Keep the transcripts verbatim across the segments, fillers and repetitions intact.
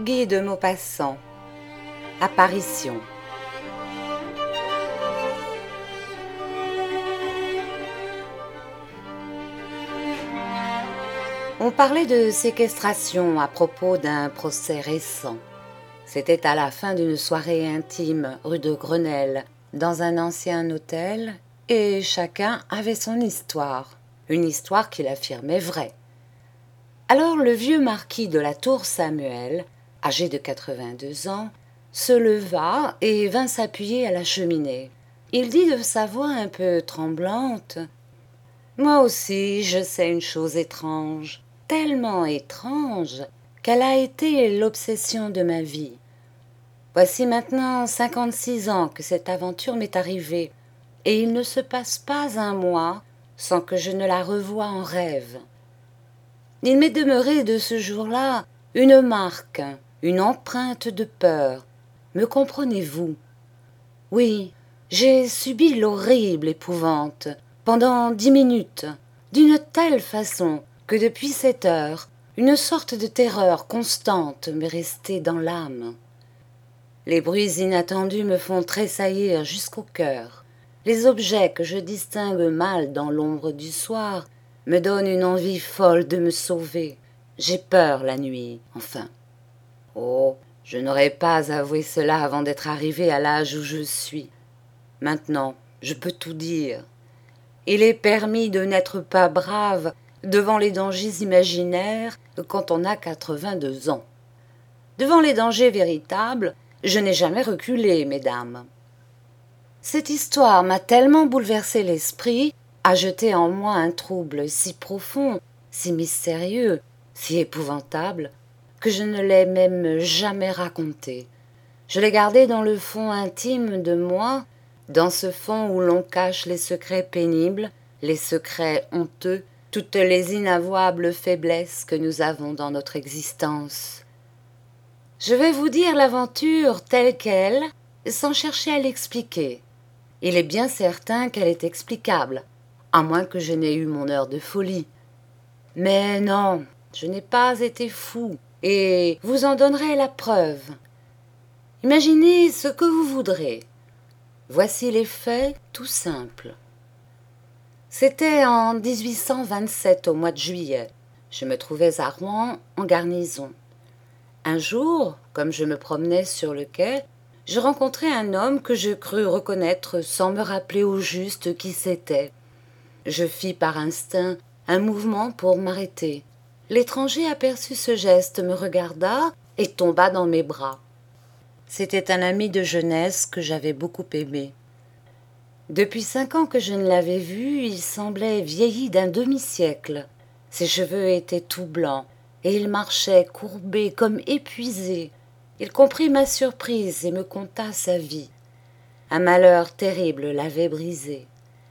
Guy de Maupassant. Apparition. On parlait de séquestration à propos d'un procès récent. C'était à la fin d'une soirée intime rue de Grenelle, dans un ancien hôtel, et chacun avait son histoire, une histoire qu'il affirmait vraie. Alors le vieux marquis de la Tour Samuel, âgé de quatre-vingt-deux ans, se leva et vint s'appuyer à la cheminée. Il dit de sa voix un peu tremblante : « Moi aussi, je sais une chose étrange, tellement étrange qu'elle a été l'obsession de ma vie. Voici maintenant cinquante-six ans que cette aventure m'est arrivée, et il ne se passe pas un mois sans que je ne la revoie en rêve. Il m'est demeuré de ce jour-là une marque, une empreinte de peur. Me comprenez-vous ? Oui, j'ai subi l'horrible épouvante pendant dix minutes, d'une telle façon que depuis cette heure, une sorte de terreur constante m'est restée dans l'âme. Les bruits inattendus me font tressaillir jusqu'au cœur. Les objets que je distingue mal dans l'ombre du soir me donnent une envie folle de me sauver. J'ai peur la nuit, enfin. Oh, je n'aurais pas avoué cela avant d'être arrivé à l'âge où je suis. Maintenant, je peux tout dire. Il est permis de n'être pas brave devant les dangers imaginaires quand on a quatre-vingt-deux ans. Devant les dangers véritables, je n'ai jamais reculé, mesdames. Cette histoire m'a tellement bouleversé l'esprit, a jeté en moi un trouble si profond, si mystérieux, si épouvantable, que je ne l'ai même jamais racontée. Je l'ai gardée dans le fond intime de moi, dans ce fond où l'on cache les secrets pénibles, les secrets honteux, toutes les inavouables faiblesses que nous avons dans notre existence. Je vais vous dire l'aventure telle qu'elle, sans chercher à l'expliquer. Il est bien certain qu'elle est explicable, à moins que je n'ai eu mon heure de folie. Mais non, je n'ai pas été fou, et vous en donnerai la preuve. Imaginez ce que vous voudrez. Voici les faits tout simples. C'était en dix-huit cent vingt-sept, au mois de juillet. Je me trouvais à Rouen, en garnison. Un jour, comme je me promenais sur le quai, je rencontrai un homme que je crus reconnaître sans me rappeler au juste qui c'était. Je fis par instinct un mouvement pour m'arrêter. L'étranger aperçut ce geste, me regarda et tomba dans mes bras. C'était un ami de jeunesse que j'avais beaucoup aimé. Depuis cinq ans que je ne l'avais vu, il semblait vieilli d'un demi-siècle. Ses cheveux étaient tout blancs, et il marchait courbé comme épuisé. Il comprit ma surprise et me conta sa vie. Un malheur terrible l'avait brisé.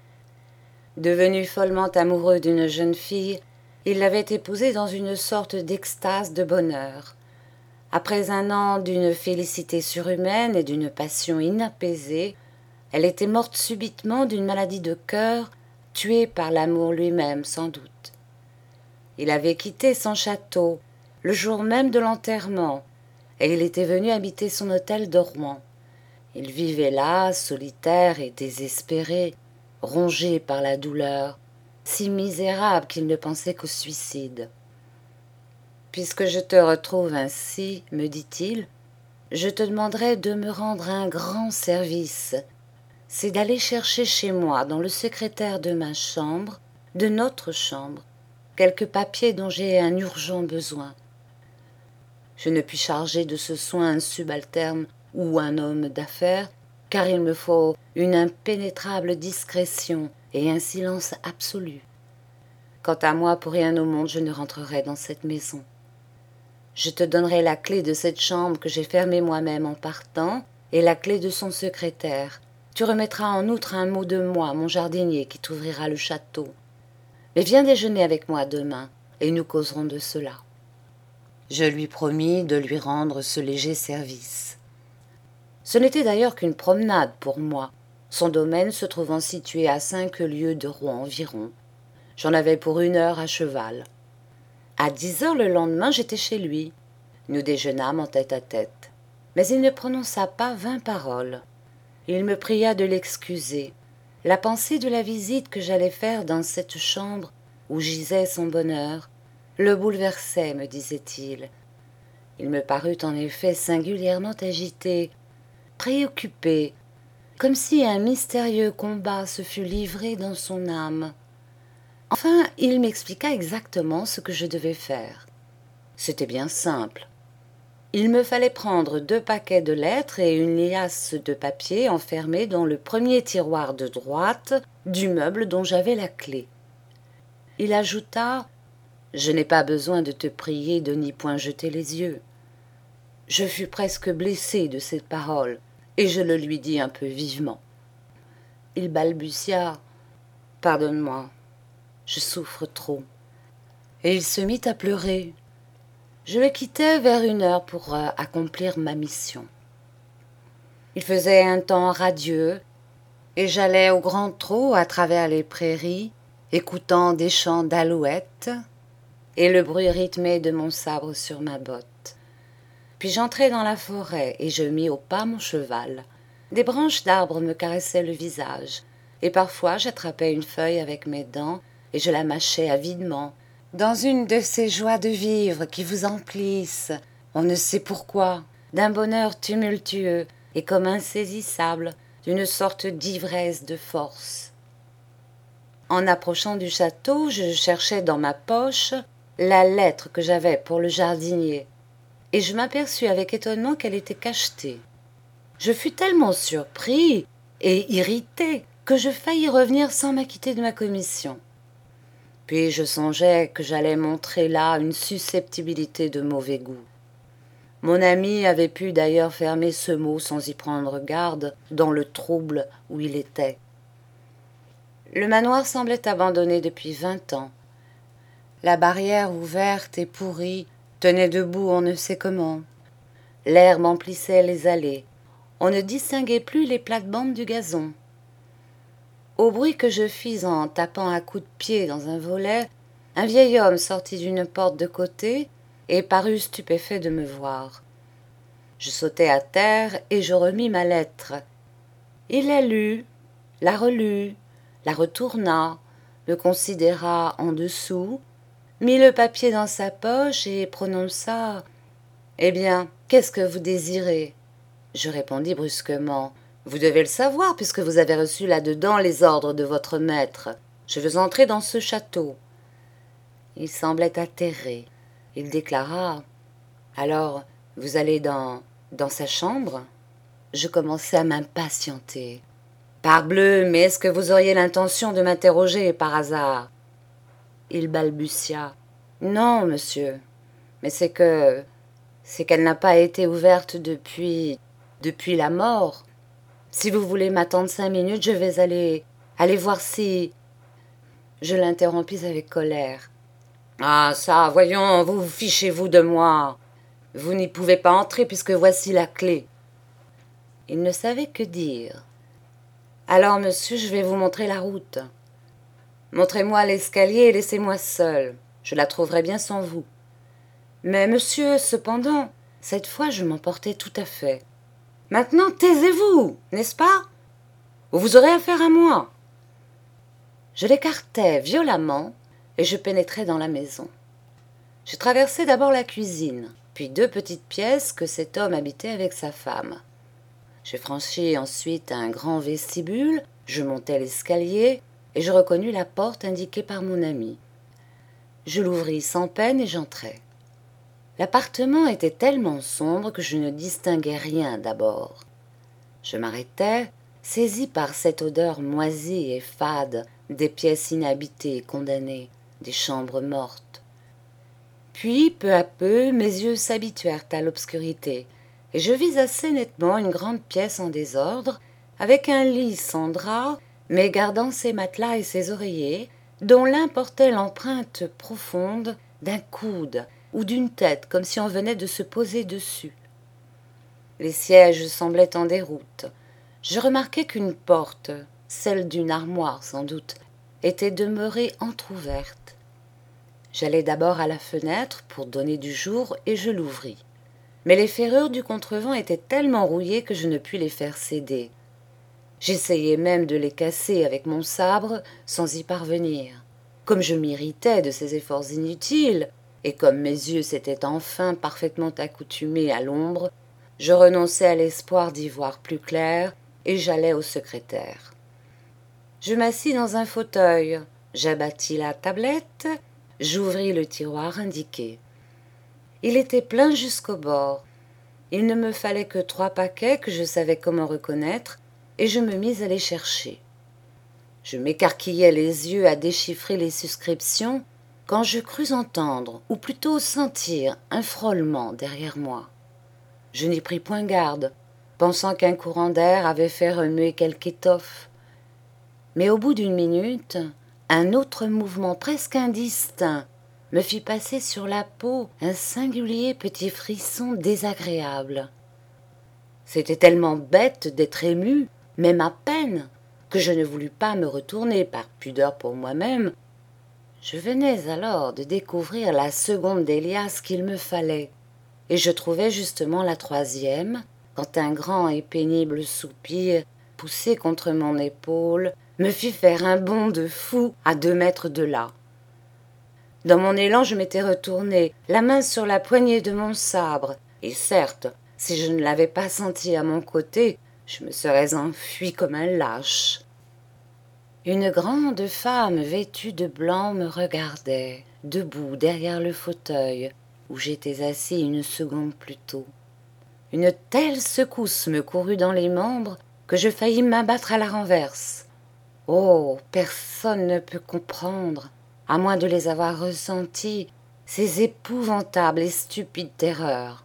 Devenu follement amoureux d'une jeune fille, il l'avait épousée dans une sorte d'extase de bonheur. Après un an d'une félicité surhumaine et d'une passion inapaisée, elle était morte subitement d'une maladie de cœur, tuée par l'amour lui-même sans doute. Il avait quitté son château le jour même de l'enterrement, et il était venu habiter son hôtel de Rouen. Il vivait là, solitaire et désespéré, rongé par la douleur, si misérable qu'il ne pensait qu'au suicide. « Puisque je te retrouve ainsi, me dit-il, je te demanderai de me rendre un grand service. C'est d'aller chercher chez moi, dans le secrétaire de ma chambre, de notre chambre, quelques papiers dont j'ai un urgent besoin. » Je ne puis charger de ce soin un subalterne ou un homme d'affaires, car il me faut une impénétrable discrétion et un silence absolu. Quant à moi, pour rien au monde, je ne rentrerai dans cette maison. Je te donnerai la clé de cette chambre que j'ai fermée moi-même en partant, et la clé de son secrétaire. Tu remettras en outre un mot de moi, mon jardinier, qui t'ouvrira le château. Mais viens déjeuner avec moi demain, et nous causerons de cela. Je lui promis de lui rendre ce léger service. Ce n'était d'ailleurs qu'une promenade pour moi, son domaine se trouvant situé à cinq lieues de Rouen environ. J'en avais pour une heure à cheval. À dix heures le lendemain, j'étais chez lui. Nous déjeunâmes en tête-à-tête. Mais il ne prononça pas vingt paroles. Il me pria de l'excuser. La pensée de la visite que j'allais faire dans cette chambre où gisait son bonheur le bouleversait, me disait-il. Il me parut en effet singulièrement agité, préoccupé, comme si un mystérieux combat se fût livré dans son âme. Enfin, il m'expliqua exactement ce que je devais faire. C'était bien simple. Il me fallait prendre deux paquets de lettres et une liasse de papier enfermés dans le premier tiroir de droite du meuble dont j'avais la clé. Il ajouta « Je n'ai pas besoin de te prier de n'y point jeter les yeux. » Je fus presque blessé de cette parole, et je le lui dis un peu vivement. Il balbutia « Pardonne-moi, je souffre trop. » Et il se mit à pleurer. Je le quittai vers une heure pour euh, accomplir ma mission. Il faisait un temps radieux, et j'allais au grand trot à travers les prairies, écoutant des chants d'alouettes et le bruit rythmé de mon sabre sur ma botte. Puis j'entrai dans la forêt et je mis au pas mon cheval. Des branches d'arbres me caressaient le visage, et parfois j'attrapais une feuille avec mes dents et je la mâchais avidement, dans une de ces joies de vivre qui vous emplissent, on ne sait pourquoi, d'un bonheur tumultueux et comme insaisissable, d'une sorte d'ivresse de force. En approchant du château, je cherchais dans ma poche la lettre que j'avais pour le jardinier, et je m'aperçus avec étonnement qu'elle était cachetée. Je fus tellement surpris et irrité que je faillis revenir sans m'acquitter de ma commission. Puis je songeais que j'allais montrer là une susceptibilité de mauvais goût. Mon ami avait pu d'ailleurs fermer ce mot sans y prendre garde dans le trouble où il était. Le manoir semblait abandonné depuis vingt ans. La barrière ouverte et pourrie tenait debout on ne sait comment. L'herbe emplissait les allées. On ne distinguait plus les plates-bandes du gazon. Au bruit que je fis en tapant à coups de pied dans un volet, un vieil homme sortit d'une porte de côté et parut stupéfait de me voir. Je sautai à terre et je remis ma lettre. Il la lut, la relut, la retourna, me considéra en dessous, mit le papier dans sa poche et prononça « Eh bien, qu'est-ce que vous désirez ?» Je répondis brusquement « Vous devez le savoir puisque vous avez reçu là-dedans les ordres de votre maître. Je veux entrer dans ce château. » Il semblait atterré. Il déclara « Alors, vous allez dans, dans sa chambre ?» Je commençai à m'impatienter. « Parbleu, mais est-ce que vous auriez l'intention de m'interroger par hasard ?» Il balbutia. « Non, monsieur, mais c'est que... c'est qu'elle n'a pas été ouverte depuis... depuis la mort. Si vous voulez m'attendre cinq minutes, je vais aller... aller voir si... » Je l'interrompis avec colère. « Ah, ça, voyons, vous fichez-vous de moi. Vous n'y pouvez pas entrer puisque voici la clé. » Il ne savait que dire. « Alors, monsieur, je vais vous montrer la route. Montrez-moi l'escalier et laissez-moi seul. Je la trouverai bien sans vous. » Mais, monsieur, cependant, cette fois je m'emportai tout à fait. « Maintenant, taisez-vous, n'est-ce pas? Ou vous aurez affaire à moi. » Je l'écartai violemment et je pénétrai dans la maison. Je traversai d'abord la cuisine, puis deux petites pièces que cet homme habitait avec sa femme. Je franchis ensuite un grand vestibule, je montai l'escalier et je reconnus la porte indiquée par mon ami. Je l'ouvris sans peine et j'entrai. L'appartement était tellement sombre que je ne distinguais rien d'abord. Je m'arrêtai, saisi par cette odeur moisie et fade des pièces inhabitées et condamnées, des chambres mortes. Puis, peu à peu, mes yeux s'habituèrent à l'obscurité, et je vis assez nettement une grande pièce en désordre, avec un lit sans drap, mais gardant ses matelas et ses oreillers, dont l'un portait l'empreinte profonde d'un coude ou d'une tête, comme si on venait de se poser dessus. Les sièges semblaient en déroute. Je remarquai qu'une porte, celle d'une armoire sans doute, était demeurée entr'ouverte. J'allai d'abord à la fenêtre pour donner du jour et je l'ouvris. Mais les ferrures du contrevent étaient tellement rouillées que je ne pus les faire céder. J'essayai même de les casser avec mon sabre sans y parvenir. Comme je m'irritais de ces efforts inutiles, et comme mes yeux s'étaient enfin parfaitement accoutumés à l'ombre, je renonçai à l'espoir d'y voir plus clair et j'allai au secrétaire. Je m'assis dans un fauteuil, j'abattis la tablette, j'ouvris le tiroir indiqué. Il était plein jusqu'au bord. Il ne me fallait que trois paquets que je savais comment reconnaître, et je me mis à les chercher. Je m'écarquillais les yeux à déchiffrer les suscriptions quand je crus entendre, ou plutôt sentir, un frôlement derrière moi. Je n'y pris point garde, pensant qu'un courant d'air avait fait remuer quelque étoffe. Mais au bout d'une minute, un autre mouvement presque indistinct me fit passer sur la peau un singulier petit frisson désagréable. C'était tellement bête d'être ému, même à peine, que je ne voulus pas me retourner par pudeur pour moi-même. Je venais alors de découvrir la seconde Délias qu'il me fallait, et je trouvais justement la troisième, quand un grand et pénible soupir, poussé contre mon épaule, me fit faire un bond de fou à deux mètres de là. Dans mon élan, je m'étais retourné, la main sur la poignée de mon sabre, et certes, si je ne l'avais pas senti à mon côté, je me serais enfui comme un lâche. Une grande femme vêtue de blanc me regardait, debout derrière le fauteuil où j'étais assis une seconde plus tôt. Une telle secousse me courut dans les membres que je faillis m'abattre à la renverse. Oh, personne ne peut comprendre, à moins de les avoir ressentis, ces épouvantables et stupides terreurs.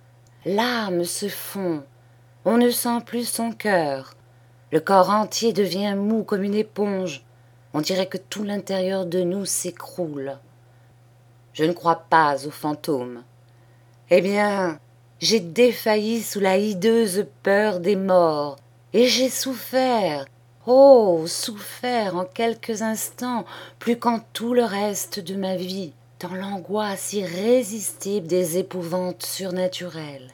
L'âme se fond, on ne sent plus son cœur, le corps entier devient mou comme une éponge, on dirait que tout l'intérieur de nous s'écroule. Je ne crois pas aux fantômes. Eh bien, j'ai défailli sous la hideuse peur des morts, et j'ai souffert, oh, souffert en quelques instants, plus qu'en tout le reste de ma vie, dans l'angoisse irrésistible des épouvantes surnaturelles.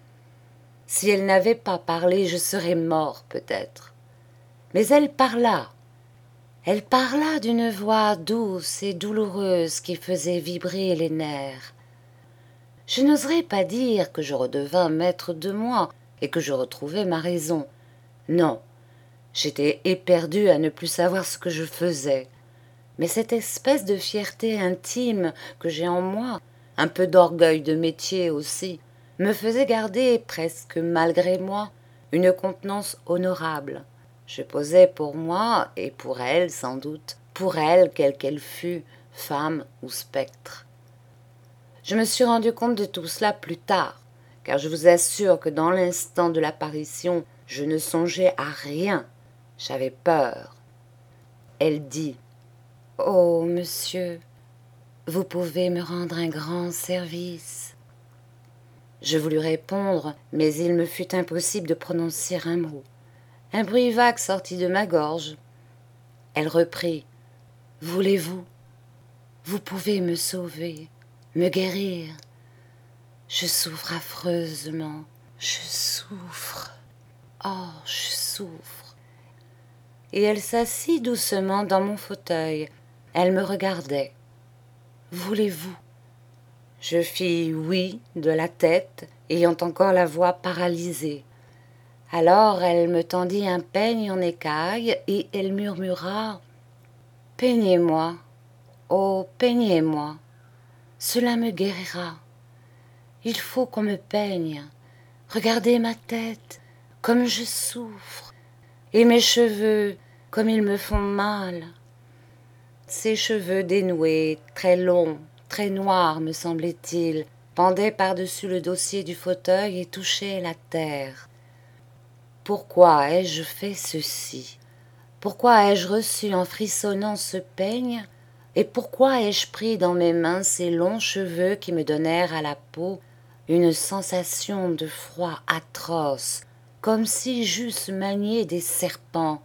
Si elle n'avait pas parlé, je serais mort peut-être. Mais elle parla. Elle parla d'une voix douce et douloureuse qui faisait vibrer les nerfs. Je n'oserais pas dire que je redevins maître de moi et que je retrouvai ma raison. Non, j'étais éperdu à ne plus savoir ce que je faisais. Mais cette espèce de fierté intime que j'ai en moi, un peu d'orgueil de métier aussi, me faisait garder, presque malgré moi, une contenance honorable. Je posais pour moi, et pour elle sans doute, pour elle quelle qu'elle fût, femme ou spectre. Je me suis rendu compte de tout cela plus tard, car je vous assure que dans l'instant de l'apparition, je ne songeais à rien, j'avais peur. Elle dit « Oh, monsieur, vous pouvez me rendre un grand service. » Je voulus répondre, mais il me fut impossible de prononcer un mot. Un bruit vague sortit de ma gorge. Elle reprit. « Voulez-vous? Vous pouvez me sauver, me guérir. Je souffre affreusement, je souffre. Oh, je souffre. » Et elle s'assit doucement dans mon fauteuil. Elle me regardait. « Voulez-vous? » Je fis oui de la tête, ayant encore la voix paralysée. Alors elle me tendit un peigne en écaille et elle murmura « Peignez-moi, oh, peignez-moi, cela me guérira. Il faut qu'on me peigne. Regardez ma tête, comme je souffre, et mes cheveux, comme ils me font mal. » Ses cheveux dénoués, très longs, très noirs, me semblait-il, pendaient par-dessus le dossier du fauteuil et touchaient la terre. Pourquoi ai-je fait ceci? Pourquoi ai-je reçu en frissonnant ce peigne? Et pourquoi ai-je pris dans mes mains ces longs cheveux qui me donnèrent à la peau une sensation de froid atroce, comme si j'eusse manié des serpents?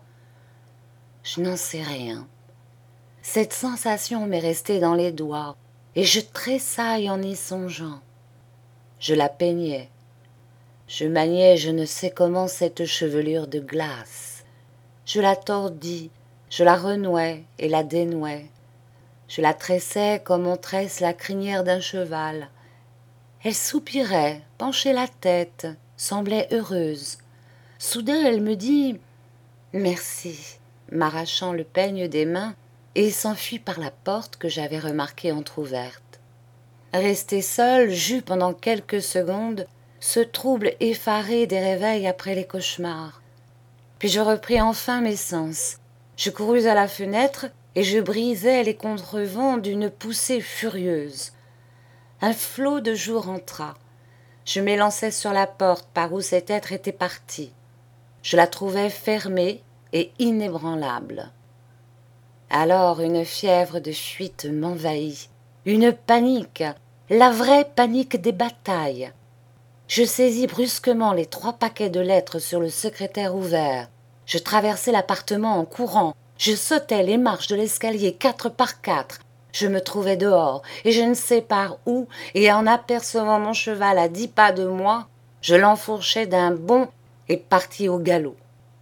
Je n'en sais rien. Cette sensation m'est restée dans les doigts, et je tressaille en y songeant. Je la peignais. Je maniais je ne sais comment cette chevelure de glace. Je la tordis, je la renouais et la dénouais. Je la tressais comme on tresse la crinière d'un cheval. Elle soupirait, penchait la tête, semblait heureuse. Soudain elle me dit « Merci », m'arrachant le peigne des mains, et s'enfuit par la porte que j'avais remarquée entr'ouverte. Restée seule, j'eus pendant quelques secondes ce trouble effaré des réveils après les cauchemars. Puis je repris enfin mes sens. Je courus à la fenêtre et je brisai les contrevents d'une poussée furieuse. Un flot de jour entra. Je m'élançai sur la porte par où cet être était parti. Je la trouvai fermée et inébranlable. Alors une fièvre de fuite m'envahit, une panique, la vraie panique des batailles. Je saisis brusquement les trois paquets de lettres sur le secrétaire ouvert. Je traversai l'appartement en courant. Je sautai les marches de l'escalier quatre par quatre. Je me trouvais dehors, et je ne sais par où, et en apercevant mon cheval à dix pas de moi, je l'enfourchai d'un bond et partis au galop.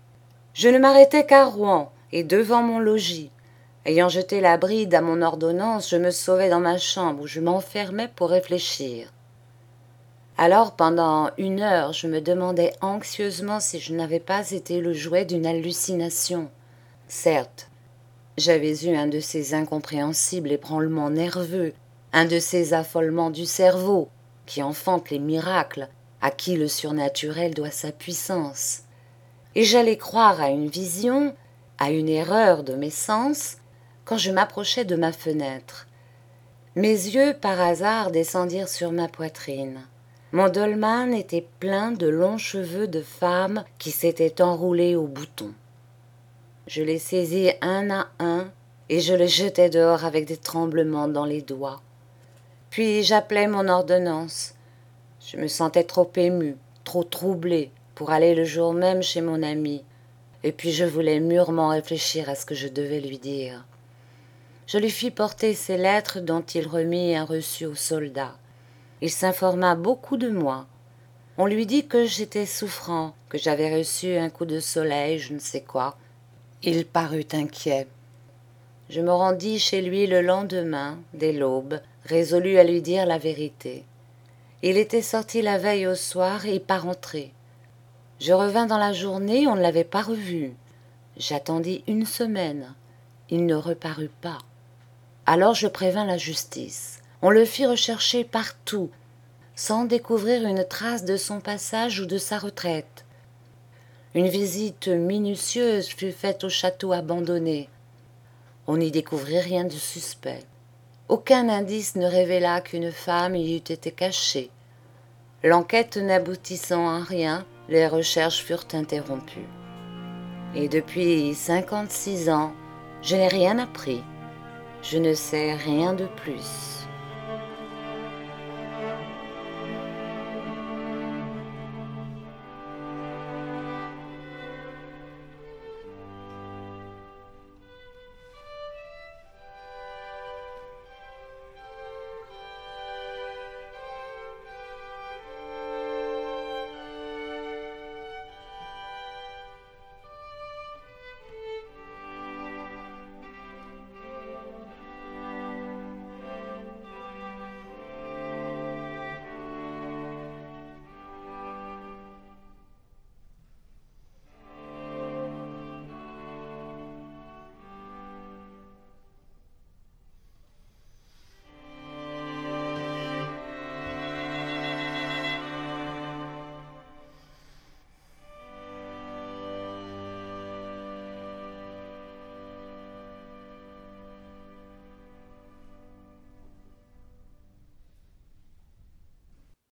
Je ne m'arrêtai qu'à Rouen et devant mon logis. Ayant jeté la bride à mon ordonnance, je me sauvai dans ma chambre où je m'enfermai pour réfléchir. Alors, pendant une heure, je me demandais anxieusement si je n'avais pas été le jouet d'une hallucination. Certes, j'avais eu un de ces incompréhensibles ébranlements nerveux, un de ces affolements du cerveau qui enfantent les miracles, à qui le surnaturel doit sa puissance. Et j'allais croire à une vision, à une erreur de mes sens, quand je m'approchai de ma fenêtre. Mes yeux, par hasard, descendirent sur ma poitrine. Mon dolman était plein de longs cheveux de femme qui s'étaient enroulés au bouton. Je les saisis un à un et je les jetai dehors avec des tremblements dans les doigts. Puis j'appelai mon ordonnance. Je me sentais trop émue, trop troublée pour aller le jour même chez mon ami, et puis je voulais mûrement réfléchir à ce que je devais lui dire. Je lui fis porter ces lettres dont il remit un reçu au soldat. Il s'informa beaucoup de moi. On lui dit que j'étais souffrant, que j'avais reçu un coup de soleil, je ne sais quoi. Il parut inquiet. Je me rendis chez lui le lendemain, dès l'aube, résolu à lui dire la vérité. Il était sorti la veille au soir et pas rentré. Je revins dans la journée, on ne l'avait pas revu. J'attendis une semaine. Il ne reparut pas. Alors je prévins la justice. On le fit rechercher partout, sans découvrir une trace de son passage ou de sa retraite. Une visite minutieuse fut faite au château abandonné. On n'y découvrit rien de suspect. Aucun indice ne révéla qu'une femme y eût été cachée. L'enquête n'aboutissant à rien, les recherches furent interrompues. Et depuis cinquante-six ans, je n'ai rien appris. Je ne sais rien de plus.